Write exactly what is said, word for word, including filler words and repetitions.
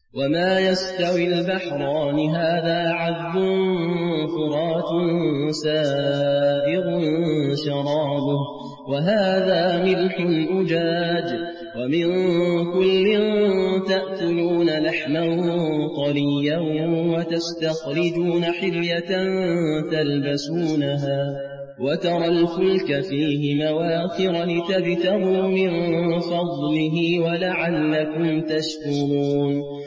وما يستوي البحران هذا عذب فرات سائغ شرابه وهذا ملح أجاج ومن كل تأكلون لحما طريا وتستخرجون حلية تلبسونها وترى الفلك فيه مواخر لتبتغوا من فضله ولعلكم تشكرون